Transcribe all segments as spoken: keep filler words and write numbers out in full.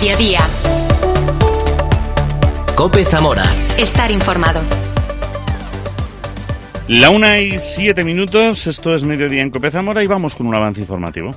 Mediodía. COPE Zamora. Estar informado. La una y siete minutos, esto es Mediodía en COPE Zamora y vamos con un avance informativo.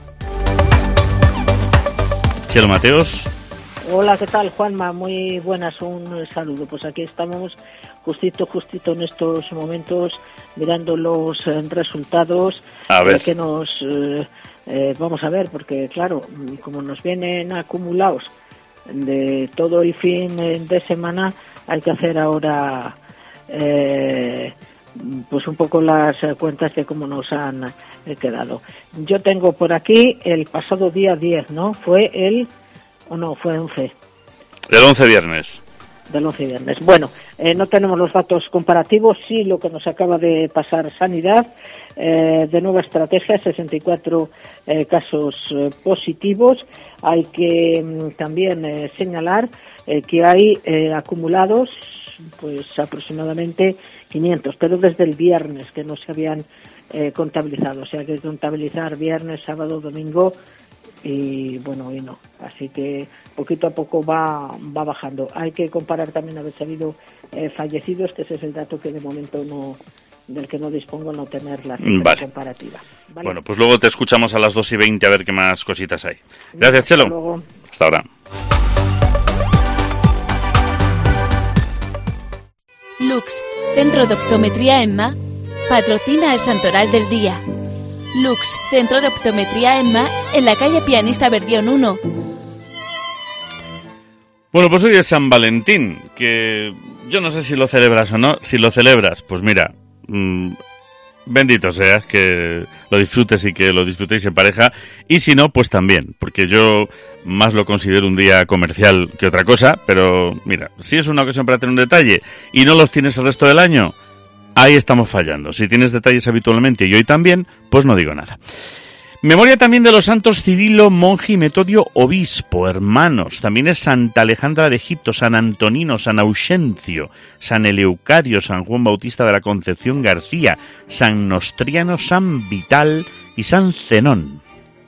Chelo Mateos. Hola, ¿qué tal, Juanma? Muy buenas, un saludo. Pues aquí estamos justito, justito en estos momentos mirando los eh, resultados a ver. que nos eh, eh, vamos a ver, porque claro, como nos vienen acumulados de todo el fin de semana, hay que hacer ahora eh, pues un poco las cuentas de cómo nos han eh, quedado. Yo tengo por aquí el pasado día diez, ¿no? Fue el, o no, fue once. El once viernes. Del once viernes. Bueno, eh, no tenemos los datos comparativos, sí lo que nos acaba de pasar Sanidad, eh, de nueva estrategia, sesenta y cuatro eh, casos eh, positivos. Hay que mm, también eh, señalar eh, que hay eh, acumulados pues aproximadamente quinientos, pero desde el viernes que no se habían eh, contabilizado, o sea que hay que contabilizar viernes, sábado, domingo y bueno, y no, así que poquito a poco va va bajando. Hay que comparar también a ver si ha habido eh, fallecidos, que ese es el dato que de momento no del que no dispongo, no tener la cifra vale. comparativa. ¿Vale? Bueno, pues luego te escuchamos a las dos y veinte a ver qué más cositas hay. Gracias, Chelo. Hasta luego. Hasta ahora. Lux, Centro de Optometría EMMA, patrocina el Santoral del Día. Lux, Centro de Optometría EMMA, en la calle Pianista Verdión uno. Bueno, pues hoy es San Valentín, que yo no sé si lo celebras o no. Si lo celebras, pues mira, mmm, bendito seas, que lo disfrutes y que lo disfrutéis en pareja. Y si no, pues también, porque yo más lo considero un día comercial que otra cosa. Pero mira, si es una ocasión para tener un detalle y no los tienes el resto del año, ahí estamos fallando. Si tienes detalles habitualmente y hoy también, pues no digo nada. Memoria también de los santos Cirilo, monje, y Metodio, obispo, hermanos. También es Santa Alejandra de Egipto, San Antonino, San Auxencio, San Eleucario, San Juan Bautista de la Concepción García, San Nostriano, San Vital y San Zenón.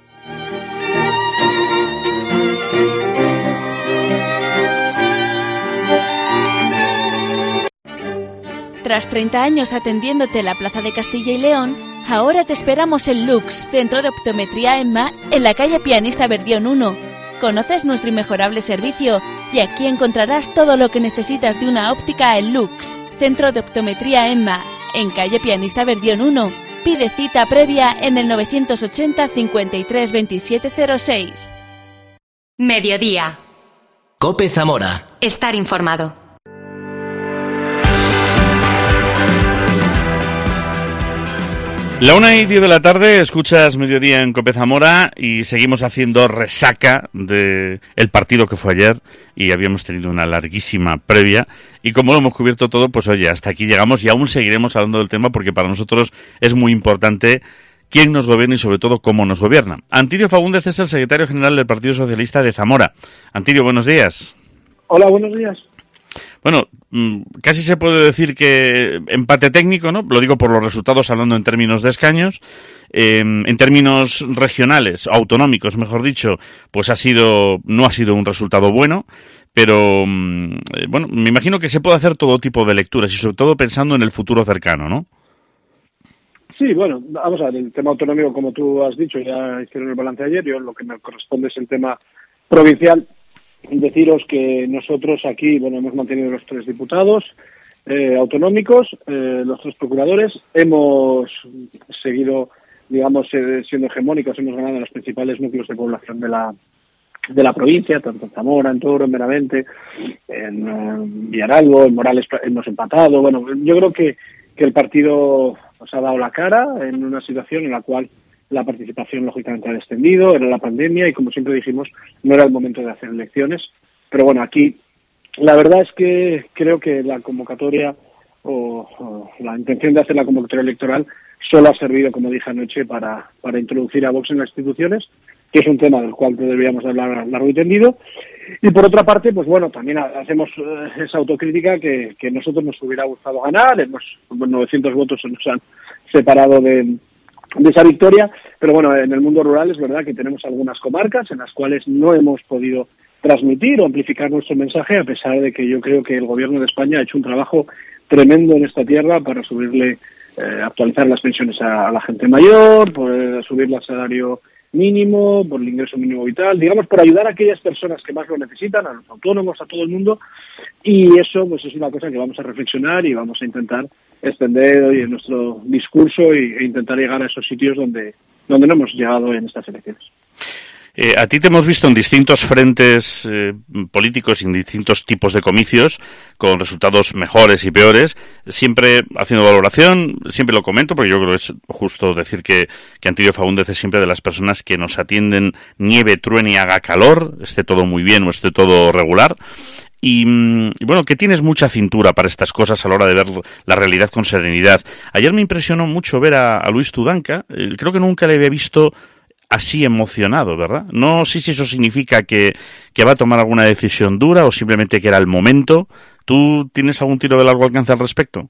Tras treinta años atendiéndote en la Plaza de Castilla y León, ahora te esperamos en Lux, Centro de Optometría EMMA, en la calle Pianista Verdión uno. Conoces nuestro inmejorable servicio y aquí encontrarás todo lo que necesitas de una óptica en Lux, Centro de Optometría EMMA, en calle Pianista Verdión uno. Pide cita previa en el novecientos ochenta, cincuenta y tres, veintisiete cero seis. Mediodía. COPE Zamora. Estar informado. La una y diez de la tarde, escuchas Mediodía en COPE Zamora y seguimos haciendo resaca de el partido que fue ayer y habíamos tenido una larguísima previa y como lo hemos cubierto todo, pues oye, hasta aquí llegamos y aún seguiremos hablando del tema porque para nosotros es muy importante quién nos gobierna y sobre todo cómo nos gobierna. Antirio Fagúndez es el secretario general del Partido Socialista de Zamora. Antirio, buenos días. Hola, buenos días. Bueno, casi se puede decir que empate técnico, ¿no? Lo digo por los resultados, hablando en términos de escaños. Eh, en términos regionales, autonómicos, mejor dicho, pues ha sido, no ha sido un resultado bueno, pero eh, bueno, me imagino que se puede hacer todo tipo de lecturas y sobre todo pensando en el futuro cercano, ¿no? Sí, bueno, vamos a ver, el tema autonómico, como tú has dicho, ya hicieron el balance ayer, yo lo que me corresponde es el tema provincial. Deciros que nosotros aquí, bueno, hemos mantenido los tres diputados eh, autonómicos, eh, los tres procuradores, hemos seguido, digamos, eh, siendo hegemónicos, hemos ganado en los principales núcleos de población de la de la provincia, tanto en Zamora, en Toro, en Benavente, en eh, Villaralbo, en Morales hemos empatado. Bueno, yo creo que, que el partido nos ha dado la cara en una situación en la cual la participación, lógicamente, ha descendido, era la pandemia y, como siempre dijimos, no era el momento de hacer elecciones. Pero bueno, aquí la verdad es que creo que la convocatoria o, o la intención de hacer la convocatoria electoral solo ha servido, como dije anoche, para, para introducir a Vox en las instituciones, que es un tema del cual deberíamos hablar largo y tendido. Y por otra parte, pues bueno, también hacemos eh, esa autocrítica que, que nosotros nos hubiera gustado ganar, hemos, novecientos votos se nos han separado de... de esa victoria, pero bueno, en el mundo rural es verdad que tenemos algunas comarcas en las cuales no hemos podido transmitir o amplificar nuestro mensaje, a pesar de que yo creo que el gobierno de España ha hecho un trabajo tremendo en esta tierra para subirle, eh, actualizar las pensiones a, a la gente mayor, por subirle al salario mínimo, por el ingreso mínimo vital, digamos, por ayudar a aquellas personas que más lo necesitan, a los autónomos, a todo el mundo, y eso pues es una cosa que vamos a reflexionar y vamos a intentar extender hoy en nuestro discurso y, e intentar llegar a esos sitios donde, donde no hemos llegado en estas elecciones. Eh, a ti te hemos visto en distintos frentes eh, políticos y en distintos tipos de comicios, con resultados mejores y peores, siempre haciendo valoración, siempre lo comento, porque yo creo que es justo decir que, que Antidio Faúndez es siempre de las personas que nos atienden nieve, truene y haga calor, esté todo muy bien o esté todo regular. Y, y bueno, que tienes mucha cintura para estas cosas a la hora de ver la realidad con serenidad. Ayer me impresionó mucho ver a, a Luis Tudanca, eh, creo que nunca le había visto así emocionado, ¿verdad? No sé si eso significa que, que va a tomar alguna decisión dura o simplemente que era el momento. ¿Tú tienes algún tiro de largo alcance al respecto?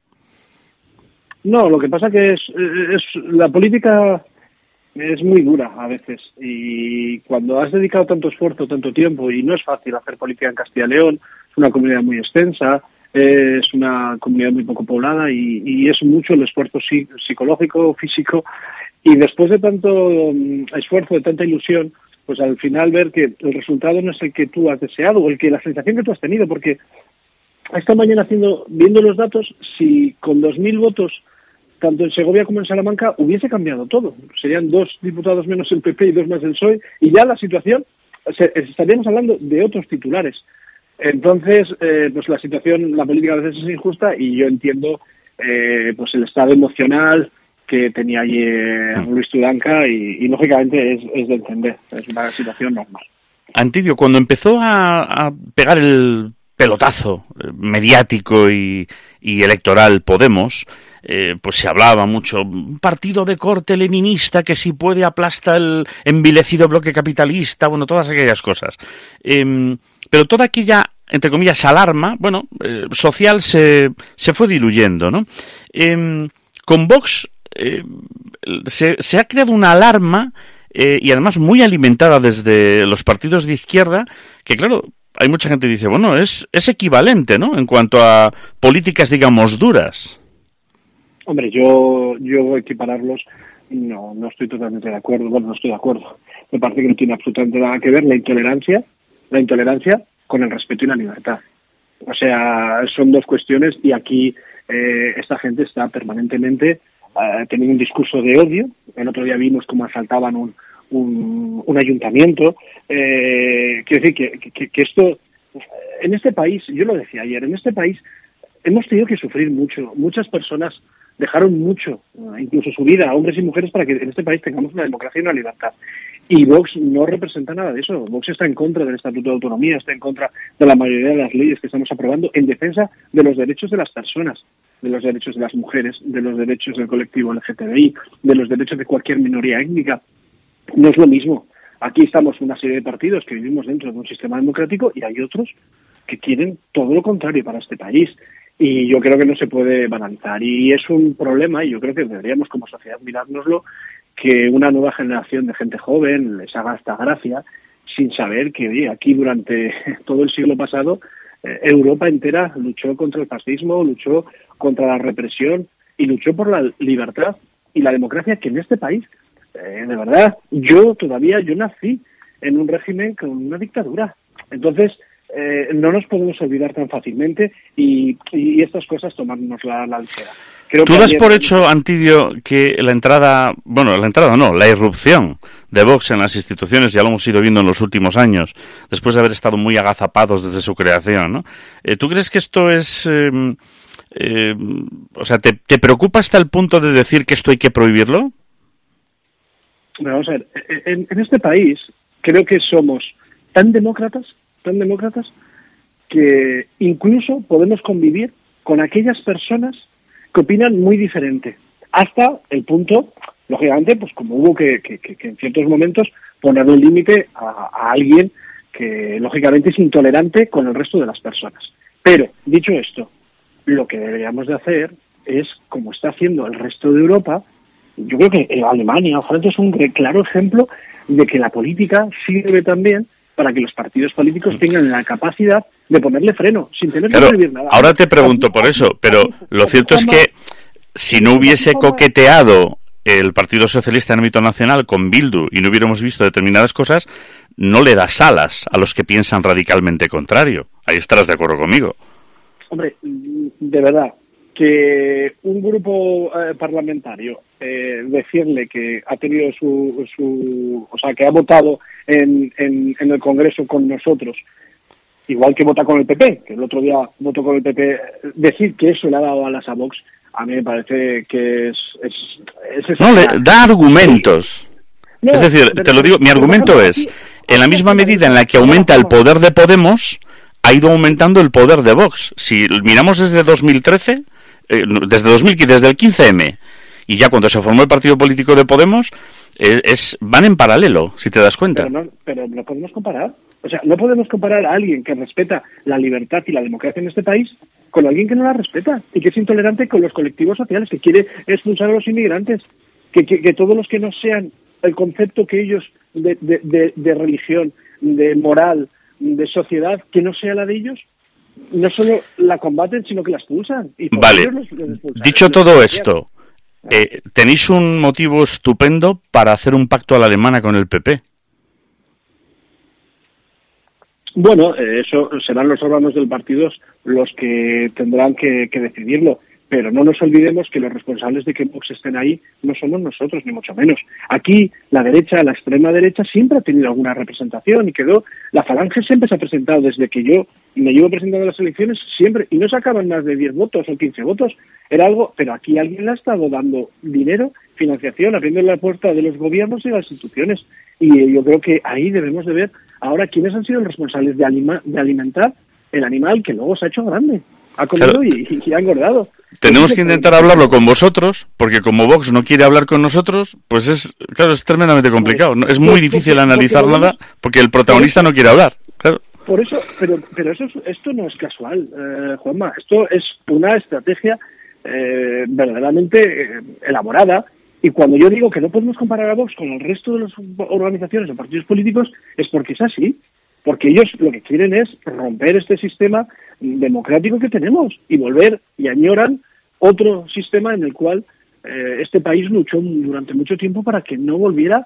No, lo que pasa que es, es la política es muy dura a veces, y cuando has dedicado tanto esfuerzo, tanto tiempo, y no es fácil hacer política en Castilla y León, es una comunidad muy extensa, es una comunidad muy poco poblada y, y es mucho el esfuerzo psicológico, físico. Y después de tanto um, esfuerzo, de tanta ilusión, pues al final ver que el resultado no es el que tú has deseado o el que la sensación que tú has tenido, porque esta mañana haciendo, viendo los datos, si con dos mil votos, tanto en Segovia como en Salamanca, hubiese cambiado todo. Serían dos diputados menos el P P y dos más el P S O E, y ya la situación, se, estaríamos hablando de otros titulares. Entonces, eh, pues la situación, la política a veces es injusta, y yo entiendo eh, pues el estado emocional que tenía allí eh, Luis Tudanca y, y lógicamente es, es de entender, es una situación normal. Antidio, cuando empezó a, a pegar el pelotazo mediático y, y electoral Podemos, eh, pues se hablaba mucho, un partido de corte leninista que si puede aplasta el envilecido bloque capitalista, bueno, todas aquellas cosas. Eh, pero toda aquella, entre comillas, alarma, bueno, eh, social se, se fue diluyendo, ¿no? Eh, con Vox Eh, se, se ha creado una alarma eh, y además muy alimentada desde los partidos de izquierda, que claro, hay mucha gente que dice, bueno, es, es equivalente, ¿no? En cuanto a políticas, digamos, duras. Hombre, yo yo equipararlos no no estoy totalmente de acuerdo, bueno, no estoy de acuerdo. Me parece que no tiene absolutamente nada que ver la intolerancia, la intolerancia con el respeto y la libertad. O sea, son dos cuestiones, y aquí eh, esta gente está permanentemente Uh, teniendo un discurso de odio. El otro día vimos cómo asaltaban un, un, un ayuntamiento. Eh, quiero decir que, que, que esto, en este país, yo lo decía ayer, en este país hemos tenido que sufrir mucho. Muchas personas dejaron mucho, uh, incluso su vida, hombres y mujeres, para que en este país tengamos una democracia y una libertad. Y Vox no representa nada de eso. Vox está en contra del Estatuto de Autonomía, está en contra de la mayoría de las leyes que estamos aprobando en defensa de los derechos de las personas, de los derechos de las mujeres, de los derechos del colectivo L G T B I, de los derechos de cualquier minoría étnica. No es lo mismo. Aquí estamos una serie de partidos que vivimos dentro de un sistema democrático, y hay otros que quieren todo lo contrario para este país. Y yo creo que no se puede banalizar. Y es un problema, y yo creo que deberíamos como sociedad mirárnoslo, que una nueva generación de gente joven les haga esta gracia, sin saber que, oye, aquí durante todo el siglo pasado eh, Europa entera luchó contra el fascismo, luchó contra la represión y luchó por la libertad y la democracia, que en este país, eh, de verdad, yo todavía, yo nací en un régimen con una dictadura. Entonces, eh, no nos podemos olvidar tan fácilmente, y, y estas cosas tomarnos la, la ligera. Creo ¿Tú das por hecho, Antidio, que la entrada, bueno, la entrada no, la irrupción de Vox en las instituciones, ya lo hemos ido viendo en los últimos años, después de haber estado muy agazapados desde su creación, ¿no? Eh, ¿Tú crees que esto es... Eh, eh, o sea, ¿te, te preocupa hasta el punto de decir que esto hay que prohibirlo? Bueno, vamos a ver, en, en este país creo que somos tan demócratas, tan demócratas, que incluso podemos convivir con aquellas personas que opinan muy diferente, hasta el punto, lógicamente, pues como hubo que, que, que en ciertos momentos poner un límite a, a alguien que lógicamente es intolerante con el resto de las personas. Pero, dicho esto, lo que deberíamos de hacer es, como está haciendo el resto de Europa, yo creo que Alemania o Francia es un claro ejemplo de que la política sirve también para que los partidos políticos tengan la capacidad de ponerle freno, sin tener claro, que prohibir nada. Ahora te pregunto por eso, pero lo cierto es que si no hubiese coqueteado el Partido Socialista en ámbito nacional con Bildu y no hubiéramos visto determinadas cosas, no le das alas a los que piensan radicalmente contrario. Ahí estarás de acuerdo conmigo. Hombre, de verdad, que un grupo eh, parlamentario eh, decirle que ha tenido su, su... o sea, que ha votado en, en, en el Congreso con nosotros, igual que vota con el P P, que el otro día votó con el P P, decir que eso le ha dado alas a Vox, a mí me parece que es... es, es no, le da argumentos. No, es decir, pero, te lo digo, mi argumento pero, es, en la misma medida en la que aumenta el poder de Podemos, ha ido aumentando el poder de Vox. Si miramos desde dos mil trece, eh, desde dos mil quince, desde el quince eme, y ya cuando se formó el partido político de Podemos, eh, es van en paralelo, si te das cuenta. Pero no, pero no podemos comparar. O sea, no podemos comparar a alguien que respeta la libertad y la democracia en este país con alguien que no la respeta y que es intolerante con los colectivos sociales, que quiere expulsar a los inmigrantes, que, que, que todos los que no sean el concepto que ellos de, de, de, de religión, de moral, de sociedad, que no sea la de ellos, no solo la combaten, sino que la expulsan. Y por vale, ellos los, los expulsan. Dicho todo esto, eh, tenéis un motivo estupendo para hacer un pacto a la alemana con el P P. Bueno, eh, eso serán los órganos del partido los que tendrán que, que decidirlo, pero no nos olvidemos que los responsables de que Vox estén ahí no somos nosotros, ni mucho menos. Aquí la derecha, la extrema derecha, siempre ha tenido alguna representación y quedó, la Falange siempre se ha presentado, desde que yo me llevo presentando las elecciones, siempre, y no sacaban más de diez votos o quince votos, era algo, pero aquí alguien le ha estado dando dinero, financiación, abriendo la puerta de los gobiernos y de las instituciones, y yo creo que ahí debemos de ver ahora quiénes han sido los responsables de, alima, de alimentar el animal que luego se ha hecho grande, ha comido claro. y, y ha engordado. Tenemos que intentar hablarlo con vosotros, porque como Vox no quiere hablar con nosotros, pues es, claro, es tremendamente complicado. ¿no? Es muy difícil analizar nada, porque el protagonista no quiere hablar, claro. Por eso, pero pero eso esto no es casual, eh, Juanma. Esto es una estrategia eh, verdaderamente eh, elaborada. Y cuando yo digo que no podemos comparar a Vox con el resto de las organizaciones o partidos políticos, es porque es así. Porque ellos lo que quieren es romper este sistema democrático que tenemos y volver, y añoran otro sistema en el cual eh, este país luchó durante mucho tiempo para que no volviera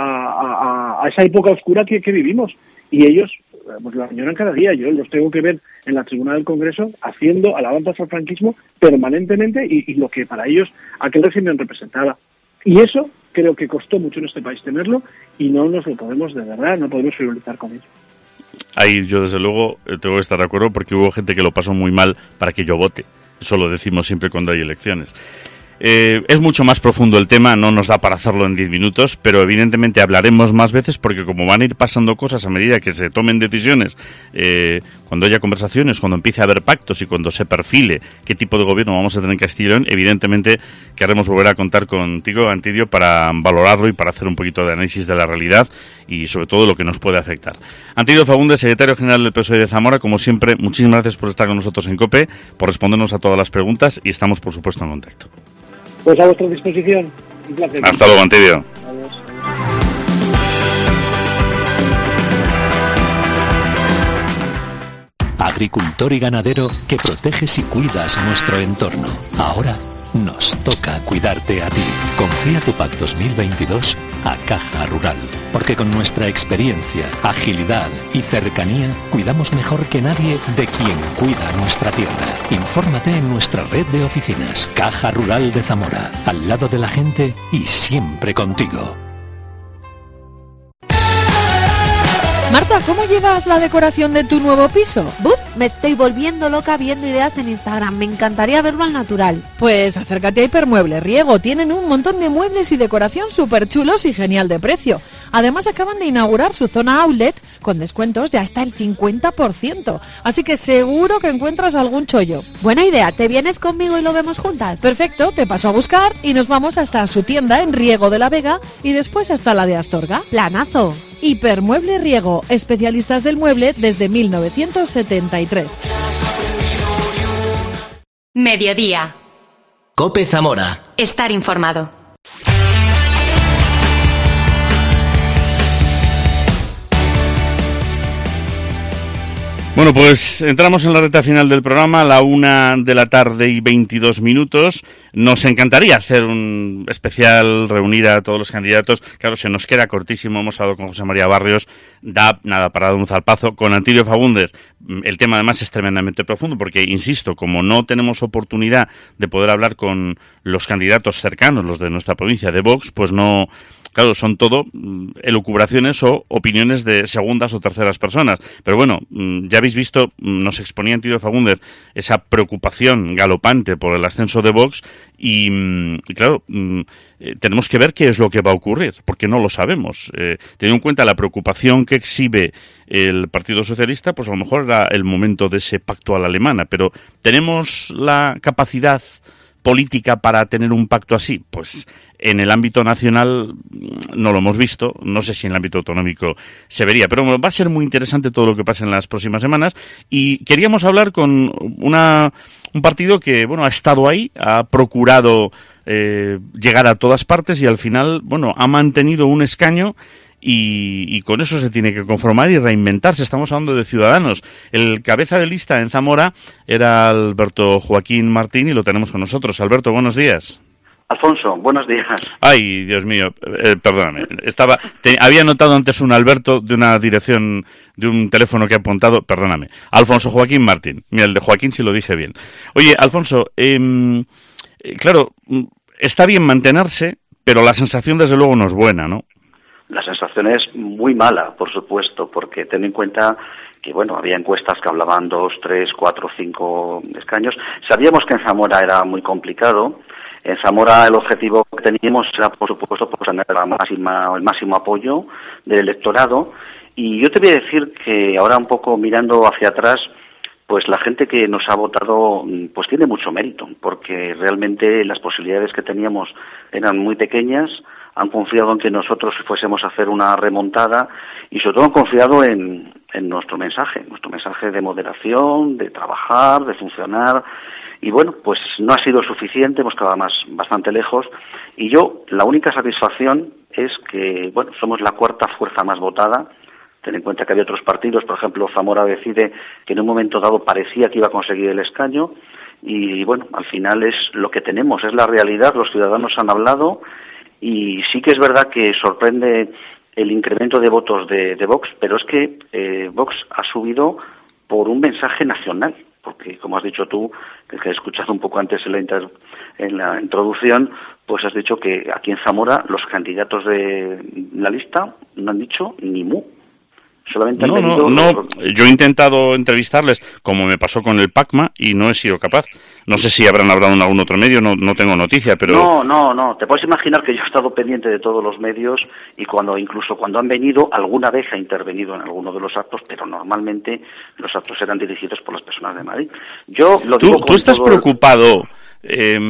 a, a, a esa época oscura que, que vivimos. Y ellos pues lo añoran cada día. Yo los tengo que ver en la tribuna del Congreso haciendo alabanzas al franquismo permanentemente y, y lo que para ellos aquel régimen representaba. Y eso creo que costó mucho en este país tenerlo y no nos lo podemos, de verdad, no podemos frivolizar con ello. Ahí yo desde luego tengo que estar de acuerdo porque hubo gente que lo pasó muy mal para que yo vote. Eso lo decimos siempre cuando hay elecciones. Eh, es mucho más profundo el tema, no nos da para hacerlo en diez minutos, pero evidentemente hablaremos más veces porque como van a ir pasando cosas a medida que se tomen decisiones, eh, cuando haya conversaciones, cuando empiece a haber pactos y cuando se perfile qué tipo de gobierno vamos a tener en Castilla y León, evidentemente queremos volver a contar contigo, Antidio, para valorarlo y para hacer un poquito de análisis de la realidad y sobre todo lo que nos puede afectar. Antidio Fagundes, secretario general del P S O E de Zamora, como siempre, muchísimas gracias por estar con nosotros en COPE, por respondernos a todas las preguntas y estamos por supuesto en contacto. Pues a vuestra disposición. Un placer. Hasta luego, Antidio. Adiós. Agricultor y ganadero que proteges y cuidas nuestro entorno. Ahora nos toca cuidarte a ti. Confía tu PAC dos mil veintidós a Caja Rural. Porque con nuestra experiencia, agilidad y cercanía, cuidamos mejor que nadie de quien cuida nuestra tierra. Infórmate en nuestra red de oficinas. Caja Rural de Zamora. Al lado de la gente y siempre contigo. Marta, ¿cómo llevas la decoración de tu nuevo piso? ¡Buf! Me estoy volviendo loca viendo ideas en Instagram. Me encantaría verlo al natural. Pues acércate a Hipermueble Riego. Tienen un montón de muebles y decoración súper chulos y genial de precio. Además acaban de inaugurar su zona outlet con descuentos de hasta el cincuenta por ciento. Así que seguro que encuentras algún chollo. Buena idea. ¿Te vienes conmigo y lo vemos juntas? Perfecto, te paso a buscar y nos vamos hasta su tienda en Riego de la Vega y después hasta la de Astorga. ¡Planazo! Hipermueble Riego, especialistas del mueble desde mil novecientos setenta y tres. Mediodía. COPE Zamora. Estar informado. Bueno, pues entramos en la recta final del programa, a la una de la tarde y veintidós minutos. Nos encantaría hacer un especial, reunir a todos los candidatos. Claro, se nos queda cortísimo. Hemos hablado con José María Barrios, da nada para dar un zarpazo. Con Antilio Fagúndez, el tema además es tremendamente profundo, porque, insisto, como no tenemos oportunidad de poder hablar con los candidatos cercanos, los de nuestra provincia de Vox, pues no... Claro, son todo elucubraciones o opiniones de segundas o terceras personas. Pero bueno, ya habéis visto, nos exponía Antilio Fagúndez esa preocupación galopante por el ascenso de Vox y, y claro, tenemos que ver qué es lo que va a ocurrir, porque no lo sabemos. Eh, teniendo en cuenta la preocupación que exhibe el Partido Socialista, pues a lo mejor era el momento de ese pacto a la alemana, pero ¿tenemos la capacidad política para tener un pacto así? Pues en el ámbito nacional no lo hemos visto, no sé si en el ámbito autonómico se vería, pero bueno, va a ser muy interesante todo lo que pase en las próximas semanas y queríamos hablar con una, un partido que, bueno, ha estado ahí, ha procurado eh, llegar a todas partes y al final, bueno, ha mantenido un escaño. Y, y con eso se tiene que conformar y reinventarse. Estamos hablando de Ciudadanos. El cabeza de lista en Zamora era Alberto Joaquín Martín y lo tenemos con nosotros. Alberto, buenos días. Alfonso, buenos días. Ay, Dios mío, eh, perdóname. Estaba, te, había notado antes un Alberto de una dirección, de un teléfono que he apuntado, perdóname. Alfonso Joaquín Martín. Mira, el de Joaquín sí lo dije bien. Oye, Alfonso, eh, claro, está bien mantenerse, pero la sensación desde luego no es buena, ¿no? La sensación es muy mala, por supuesto, porque ten en cuenta que, bueno, había encuestas que hablaban dos, tres, cuatro, cinco escaños. Sabíamos que en Zamora era muy complicado. En Zamora el objetivo que teníamos era, por supuesto, pues, tener la máxima, el máximo apoyo del electorado. Y yo te voy a decir que ahora un poco mirando hacia atrás, pues la gente que nos ha votado pues tiene mucho mérito, porque realmente las posibilidades que teníamos eran muy pequeñas. Han confiado en que nosotros fuésemos a hacer una remontada y sobre todo han confiado en, en nuestro mensaje, nuestro mensaje de moderación, de trabajar, de funcionar. Y bueno, pues no ha sido suficiente, hemos quedado más bastante lejos. Y yo, la única satisfacción es que, bueno, somos la cuarta fuerza más votada. Ten en cuenta que había otros partidos, por ejemplo, Zamora Decide, que en un momento dado parecía que iba a conseguir el escaño. Y bueno, al final es lo que tenemos, es la realidad, los ciudadanos han hablado. Y sí que es verdad que sorprende el incremento de votos de, de Vox, pero es que eh, Vox ha subido por un mensaje nacional, porque como has dicho tú, que he escuchado un poco antes en la, inter, en la introducción, pues has dicho que aquí en Zamora los candidatos de la lista no han dicho ni mu. Solamente han no, venido... no, no, yo he intentado entrevistarles, como me pasó con el PACMA, y no he sido capaz. No sé si habrán hablado en algún otro medio, no, no tengo noticia, pero... No, no, no, te puedes imaginar que yo he estado pendiente de todos los medios y cuando incluso cuando han venido, alguna vez ha intervenido en alguno de los actos, pero normalmente los actos eran dirigidos por las personas de Madrid. Yo lo digo ¿Tú, con ¿tú estás todo preocupado eh,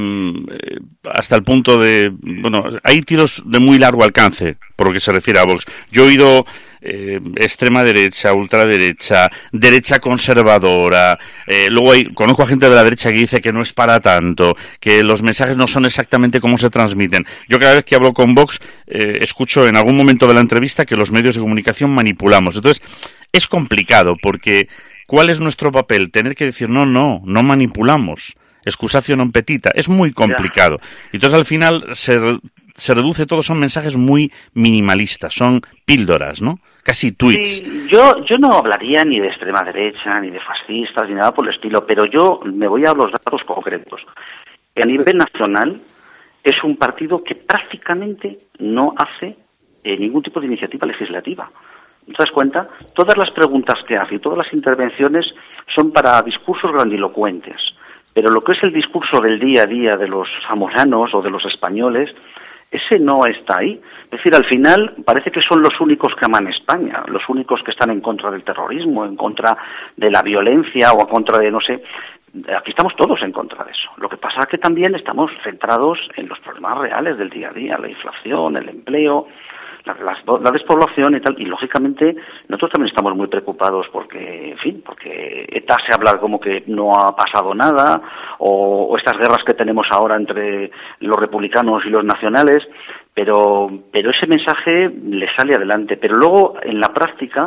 hasta el punto de... Bueno, hay tiros de muy largo alcance, por lo que se refiere a Vox. Yo he oído... Eh, extrema derecha, ultraderecha, derecha conservadora, eh, luego hay, conozco a gente de la derecha que dice que no es para tanto, que los mensajes no son exactamente como se transmiten. Yo cada vez que hablo con Vox eh, escucho en algún momento de la entrevista que los medios de comunicación manipulamos. Entonces es complicado porque ¿cuál es nuestro papel? Tener que decir no, no, no manipulamos, excusatio non petita, es muy complicado. Entonces al final se, se reduce todo, son mensajes muy minimalistas, son píldoras, ¿no? Casi tweets. Sí, yo, yo no hablaría ni de extrema derecha, ni de fascistas, ni nada por el estilo, pero yo me voy a los datos concretos. A nivel nacional es un partido que prácticamente no hace eh, ningún tipo de iniciativa legislativa. ¿Te das cuenta? Todas las preguntas que hace y todas las intervenciones son para discursos grandilocuentes, pero lo que es el discurso del día a día de los zamoranos o de los españoles, ese no está ahí. Es decir, al final parece que son los únicos que aman España, los únicos que están en contra del terrorismo, en contra de la violencia o en contra de, no sé, aquí estamos todos en contra de eso. Lo que pasa es que también estamos centrados en los problemas reales del día a día, la inflación, el empleo, la, la, la despoblación y tal, y lógicamente nosotros también estamos muy preocupados porque, en fin, porque ETA se habla como que no ha pasado nada, o, o estas guerras que tenemos ahora entre los republicanos y los nacionales, pero, pero ese mensaje le sale adelante. Pero luego, en la práctica,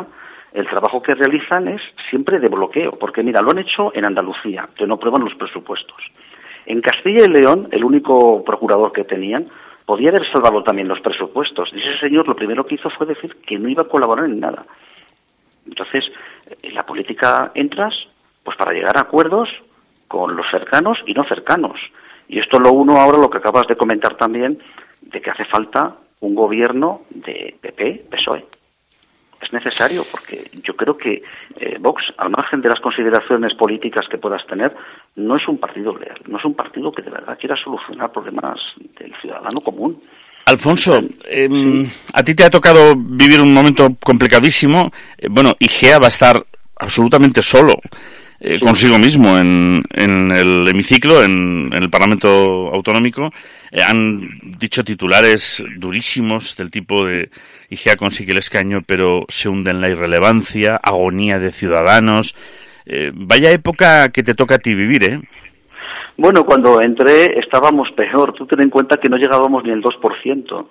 el trabajo que realizan es siempre de bloqueo, porque mira, lo han hecho en Andalucía, que no aprueban los presupuestos. En Castilla y León, el único procurador que tenían, podía haber salvado también los presupuestos. Y ese señor lo primero que hizo fue decir que no iba a colaborar en nada. Entonces, en la política entras pues para llegar a acuerdos con los cercanos y no cercanos. Y esto lo uno ahora lo que acabas de comentar también, de que hace falta un gobierno de P P, P S O E. Es necesario, porque yo creo que eh, Vox, al margen de las consideraciones políticas que puedas tener, no es un partido leal, no es un partido que de verdad quiera solucionar problemas del ciudadano común. Alfonso, eh, a ti te ha tocado vivir un momento complicadísimo. Eh, bueno, I G E A va a estar absolutamente solo eh, sí. consigo mismo en, en el hemiciclo, en, en el Parlamento Autonómico. Eh, han dicho titulares durísimos del tipo de I G E A consigue el escaño, pero se hunde en la irrelevancia, agonía de ciudadanos. Eh, vaya época que te toca a ti vivir, ¿eh? Bueno, cuando entré estábamos peor. Tú ten en cuenta que no llegábamos ni al dos por ciento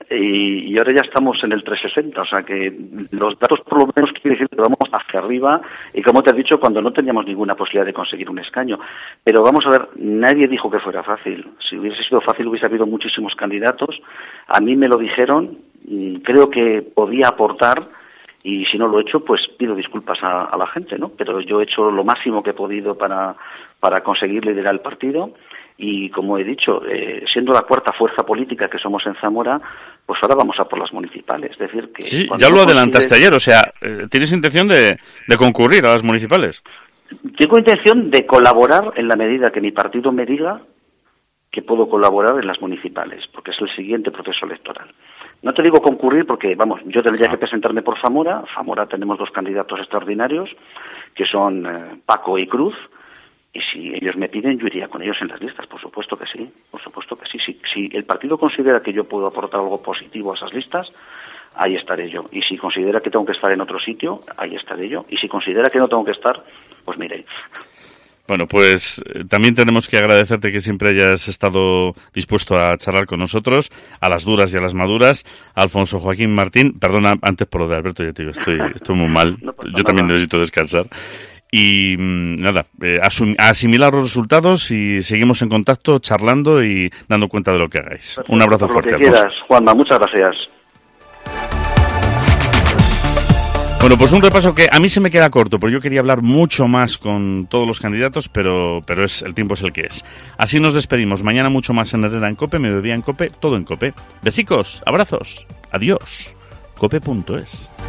y, y ahora ya estamos en el tres coma sesenta, o sea que los datos por lo menos quieren decir que vamos hacia arriba y, como te he dicho, cuando no teníamos ninguna posibilidad de conseguir un escaño. Pero vamos a ver, nadie dijo que fuera fácil. Si hubiese sido fácil hubiese habido muchísimos candidatos. A mí me lo dijeron, creo que podía aportar. Y si no lo he hecho, pues pido disculpas a, a la gente, ¿no? Pero yo he hecho lo máximo que he podido para, para conseguir liderar el partido y, como he dicho, eh, siendo la cuarta fuerza política que somos en Zamora, pues ahora vamos a por las municipales. Es decir, que sí, ya lo no adelantaste consigues... ayer, o sea, ¿tienes intención de, de concurrir a las municipales? Tengo intención de colaborar en la medida que mi partido me diga que puedo colaborar en las municipales, porque es el siguiente proceso electoral. No te digo concurrir porque, vamos, yo tendría que presentarme por Zamora. Zamora tenemos dos candidatos extraordinarios, que son eh, Paco y Cruz, y si ellos me piden, yo iría con ellos en las listas, por supuesto que sí, por supuesto que sí. Si, si el partido considera que yo puedo aportar algo positivo a esas listas, ahí estaré yo. Y si considera que tengo que estar en otro sitio, ahí estaré yo. Y si considera que no tengo que estar, pues miré. Bueno, pues eh, también tenemos que agradecerte que siempre hayas estado dispuesto a charlar con nosotros, a las duras y a las maduras. Alfonso Joaquín Martín, perdona antes por lo de Alberto, ya te digo, estoy, estoy muy mal, no yo nada. También necesito descansar. Y nada, eh, asum- asimilar los resultados y seguimos en contacto, charlando y dando cuenta de lo que hagáis. Perfecto. Un abrazo por fuerte, lo que Alfonso. quieras, Juanma, muchas gracias. Bueno, pues un repaso que a mí se me queda corto, porque yo quería hablar mucho más con todos los candidatos, pero pero es el tiempo es el que es. Así nos despedimos. Mañana mucho más en Herrera en COPE, mediodía en COPE, todo en COPE. Besicos, abrazos, adiós. cope punto es.